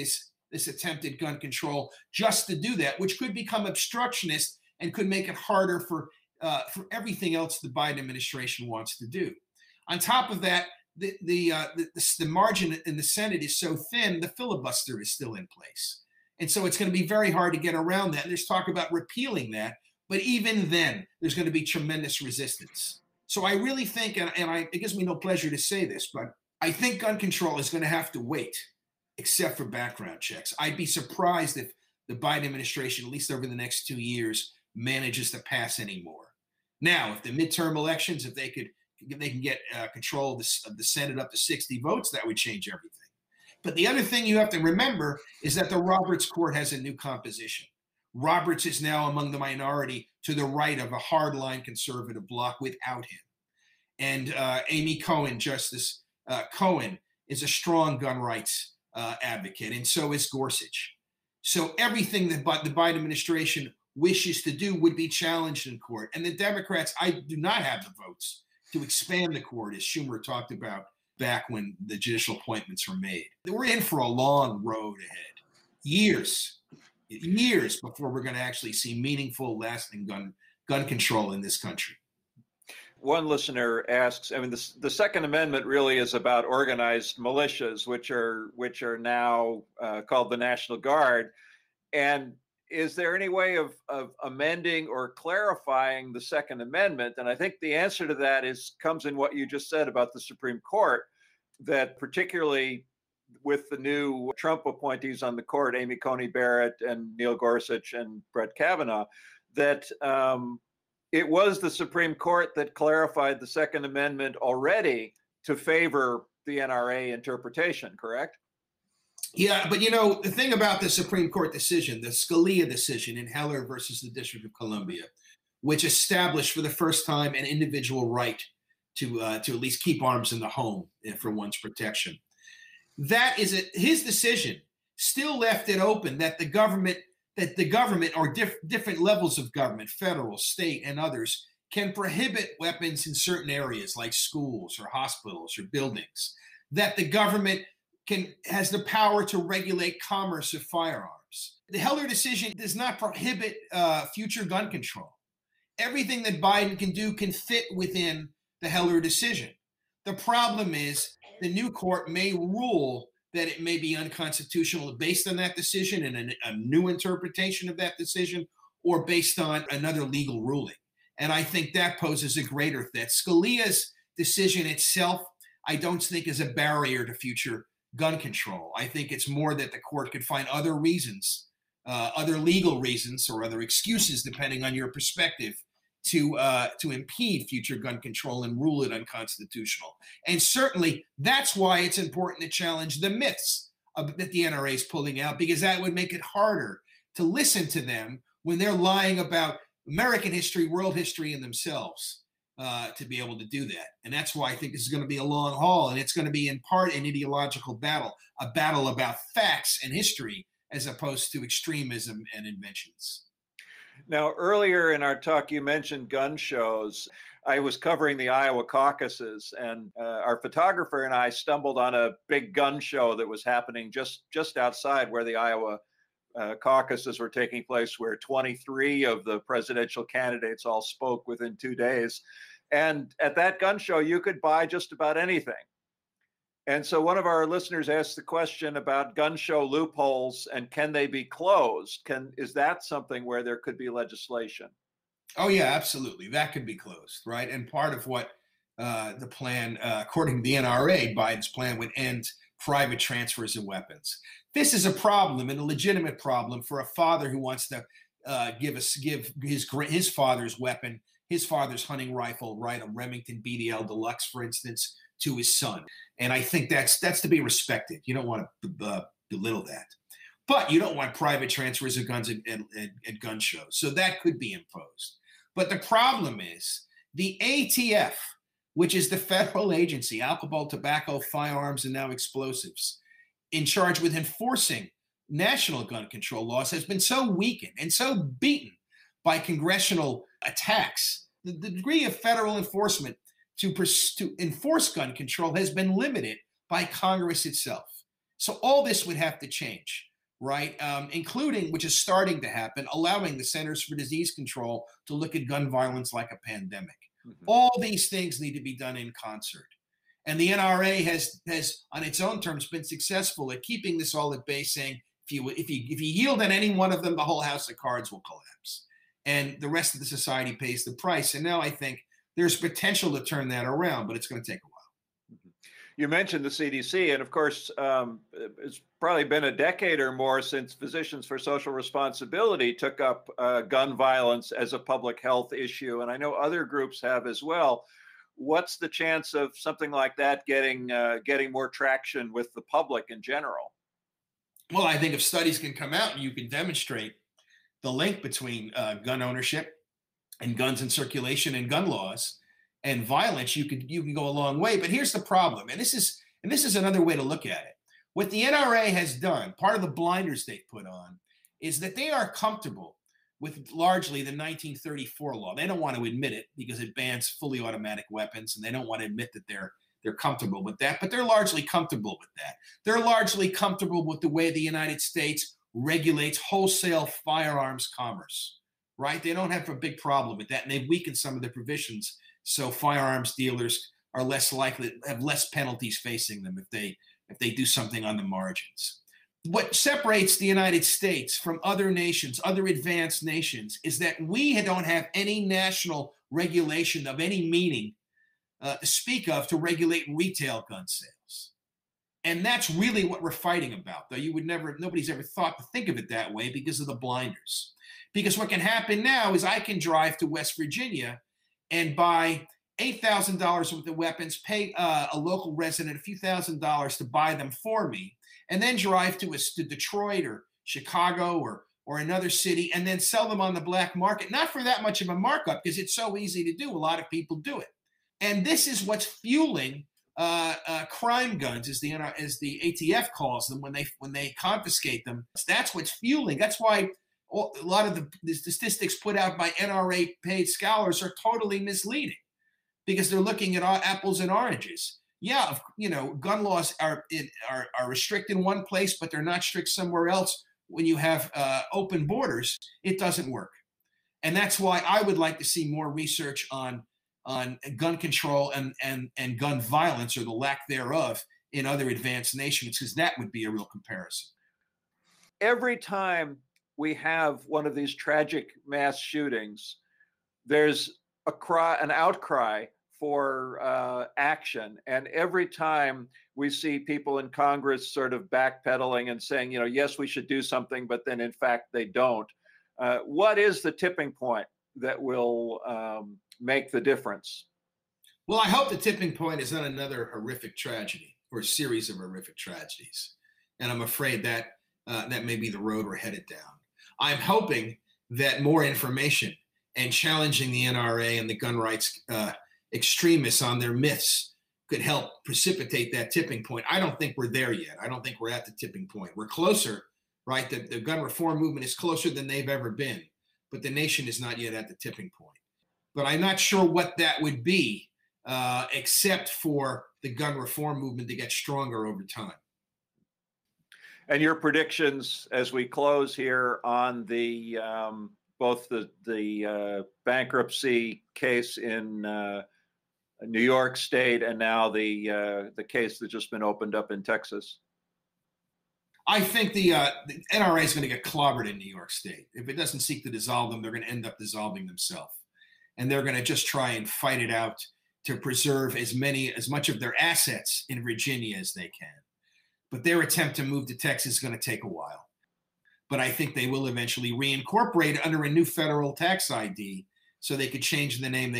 this attempted gun control just to do that, which could become obstructionist and could make it harder for everything else the Biden administration wants to do. On top of that, the margin in the Senate is so thin, the filibuster is still in place. And so it's going to be very hard to get around that. And there's talk about repealing that. But even then, there's going to be tremendous resistance. So I really think, and it gives me no pleasure to say this, but I think gun control is going to have to wait, except for background checks. I'd be surprised if the Biden administration, at least over the next 2 years, manages to pass any more. Now, if the midterm elections, if they can get control of the Senate up to 60 votes, that would change everything. But the other thing you have to remember is that the Roberts Court has a new composition. Roberts is now among the minority to the right of a hardline conservative bloc without him. And Amy Cohen, Justice Cohen, is a strong gun rights advocate, and so is Gorsuch. So everything that the Biden administration wishes to do would be challenged in court. And the Democrats, I do not have the votes to expand the court, as Schumer talked about back when the judicial appointments were made. We're in for a long road ahead. Years before we're going to actually see meaningful, lasting gun control in this country. One listener asks, I mean, the Second Amendment really is about organized militias, which are now called the National Guard. And is there any way of amending or clarifying the Second Amendment? And I think the answer to that comes in what you just said about the Supreme Court, that particularly with the new Trump appointees on the court, Amy Coney Barrett and Neil Gorsuch and Brett Kavanaugh, that it was the Supreme Court that clarified the Second Amendment already to favor the NRA interpretation, correct? Yeah, but the thing about the Supreme Court decision, the Scalia decision in Heller versus the District of Columbia, which established for the first time an individual right to at least keep arms in the home for one's protection. That is his decision still left it open that the government or different levels of government, federal, state, and others, can prohibit weapons in certain areas like schools or hospitals or buildings, that the government has the power to regulate commerce of firearms. The Heller decision does not prohibit future gun control. Everything that Biden can do can fit within the Heller decision. The problem is the new court may rule that it may be unconstitutional based on that decision and a new interpretation of that decision, or based on another legal ruling. And I think that poses a greater threat. Scalia's decision itself, I don't think, is a barrier to future gun control. I think it's more that the court could find other reasons, other legal reasons or other excuses, depending on your perspective, to impede future gun control and rule it unconstitutional. And certainly that's why it's important to challenge the myths that the NRA is pulling out, because that would make it harder to listen to them when they're lying about American history, world history, and themselves, to be able to do that. And that's why I think this is going to be a long haul, and it's going to be in part an ideological battle, a battle about facts and history as opposed to extremism and inventions. Now, earlier in our talk, you mentioned gun shows. I was covering the Iowa caucuses, and our photographer and I stumbled on a big gun show that was happening just outside where the Iowa caucuses were taking place, where 23 of the presidential candidates all spoke within 2 days. And at that gun show, you could buy just about anything. And so one of our listeners asked the question about gun show loopholes and can they be closed? Is that something where there could be legislation? Oh, yeah, absolutely. That could be closed, right? And part of what the plan, according to the NRA, Biden's plan would end private transfers of weapons. This is a problem, and a legitimate problem, for a father who wants to give his father's weapon, his father's hunting rifle, right, a Remington BDL Deluxe, for instance, to his son. And I think that's to be respected. You don't want to belittle that. But you don't want private transfers of guns at gun shows. So that could be imposed. But the problem is the ATF, which is the federal agency, alcohol, tobacco, firearms, and now explosives, in charge with enforcing national gun control laws, has been so weakened and so beaten by congressional attacks. The degree of federal enforcement to enforce gun control has been limited by Congress itself. So all this would have to change. right? Including, which is starting to happen, allowing the Centers for Disease Control to look at gun violence like a pandemic. Mm-hmm. All these things need to be done in concert. And the NRA has, on its own terms, been successful at keeping this all at bay, saying if you yield on any one of them, the whole house of cards will collapse, and the rest of the society pays the price. And now I think there's potential to turn that around, but it's going to take a while. You mentioned the CDC, and of course, it's probably been a decade or more since Physicians for Social Responsibility took up gun violence as a public health issue, and I know other groups have as well. What's the chance of something like that getting more traction with the public in general? Well, I think if studies can come out and you can demonstrate the link between gun ownership and guns in circulation and gun laws and violence, you can go a long way. But here's the problem, and this is another way to look at it. What the NRA has done, part of the blinders they put on, is that they are comfortable with largely the 1934 law. They don't want to admit it because it bans fully automatic weapons, and they don't want to admit that they're comfortable with that, but they're largely comfortable with that. They're largely comfortable with the way the United States regulates wholesale firearms commerce, right? They don't have a big problem with that, and they've weakened some of the provisions so firearms dealers are less likely, have less penalties facing them if they do something on the margins. What separates the United States from other nations, other advanced nations, is that we don't have any national regulation of any meaning to speak of to regulate retail gun sales. And that's really what we're fighting about, though nobody's ever thought to think of it that way because of the blinders. Because what can happen now is I can drive to West Virginia and buy $8,000 worth of weapons, pay a local resident a few $1,000s to buy them for me, and then drive to Detroit or Chicago or another city and then sell them on the black market, not for that much of a markup because it's so easy to do. A lot of people do it. And this is what's fueling crime guns, as the ATF calls them, when they confiscate them. That's what's fueling. That's why a lot of the statistics put out by NRA paid scholars are totally misleading, because they're looking at apples and oranges. Yeah, gun laws are restricted in one place, but they're not strict somewhere else. When you have open borders, it doesn't work. And that's why I would like to see more research on gun control and gun violence, or the lack thereof, in other advanced nations, because that would be a real comparison. Every time we have one of these tragic mass shootings, there's an outcry for action. And every time we see people in Congress sort of backpedaling and saying, yes, we should do something, but then in fact they don't. What is the tipping point that will make the difference? Well, I hope the tipping point is not another horrific tragedy or a series of horrific tragedies. And I'm afraid that that may be the road we're headed down. I'm hoping that more information and challenging the NRA and the gun rights extremists on their myths could help precipitate that tipping point. I don't think we're there yet. I don't think we're at the tipping point. We're closer, right? The gun reform movement is closer than they've ever been, but the nation is not yet at the tipping point. But I'm not sure what that would be, except for the gun reform movement to get stronger over time. And your predictions as we close here on the both the bankruptcy case in New York State and now the case that's just been opened up in Texas? I think the NRA is going to get clobbered in New York State. If it doesn't seek to dissolve them, they're going to end up dissolving themselves. And they're going to just try and fight it out to preserve as much of their assets in Virginia as they can. But their attempt to move to Texas is going to take a while. But I think they will eventually reincorporate it under a new federal tax ID, so they could change the name.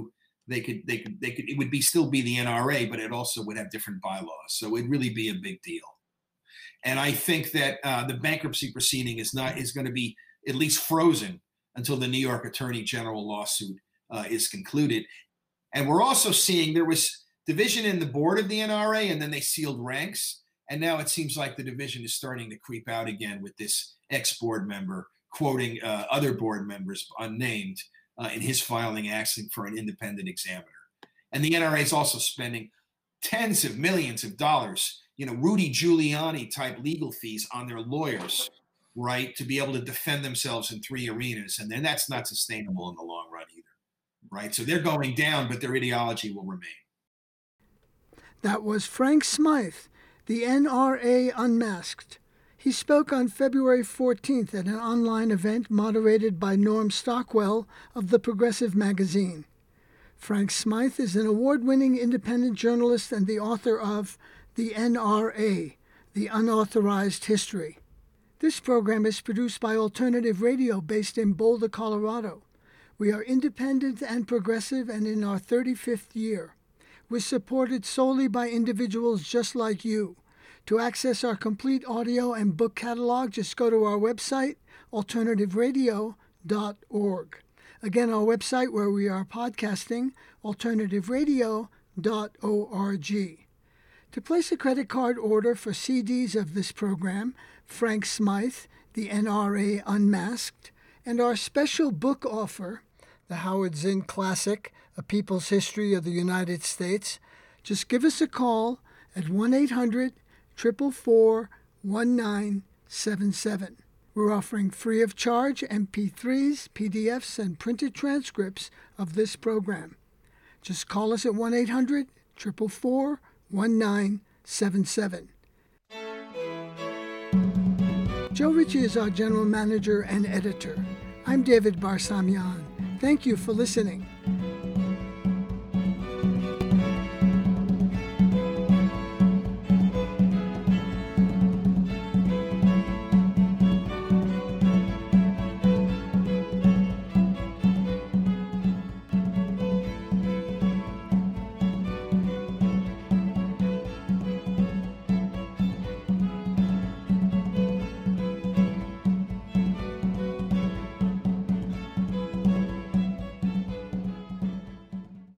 It would still be the NRA, but it also would have different bylaws. So it'd really be a big deal. And I think that the bankruptcy proceeding is going to be at least frozen until the New York Attorney General lawsuit is concluded. And we're also seeing there was division in the board of the NRA, and then they sealed ranks. And now it seems like the division is starting to creep out again, with this ex-board member quoting other board members unnamed in his filing, asking for an independent examiner. And the NRA is also spending tens of millions of dollars, Rudy Giuliani type legal fees on their lawyers, right, to be able to defend themselves in 3 arenas. And then that's not sustainable in the long run either, right? So they're going down, but their ideology will remain. That was Frank Smythe, the NRA Unmasked. He spoke on February 14th at an online event moderated by Norm Stockwell of The Progressive Magazine. Frank Smythe is an award-winning independent journalist and the author of The NRA, The Unauthorized History. This program is produced by Alternative Radio based in Boulder, Colorado. We are independent and progressive and in our 35th year. We're supported solely by individuals just like you. To access our complete audio and book catalog, just go to our website, alternativeradio.org. Again, our website where we are podcasting, alternativeradio.org. To place a credit card order for CDs of this program, Frank Smythe, the NRA Unmasked, and our special book offer, The Howard Zinn Classic, A People's History of the United States, just give us a call at 1-800-444-1977. We're offering free of charge MP3s, PDFs, and printed transcripts of this program. Just call us at 1-800-444-1977. Joe Ritchie is our general manager and editor. I'm David Barsamian. Thank you for listening.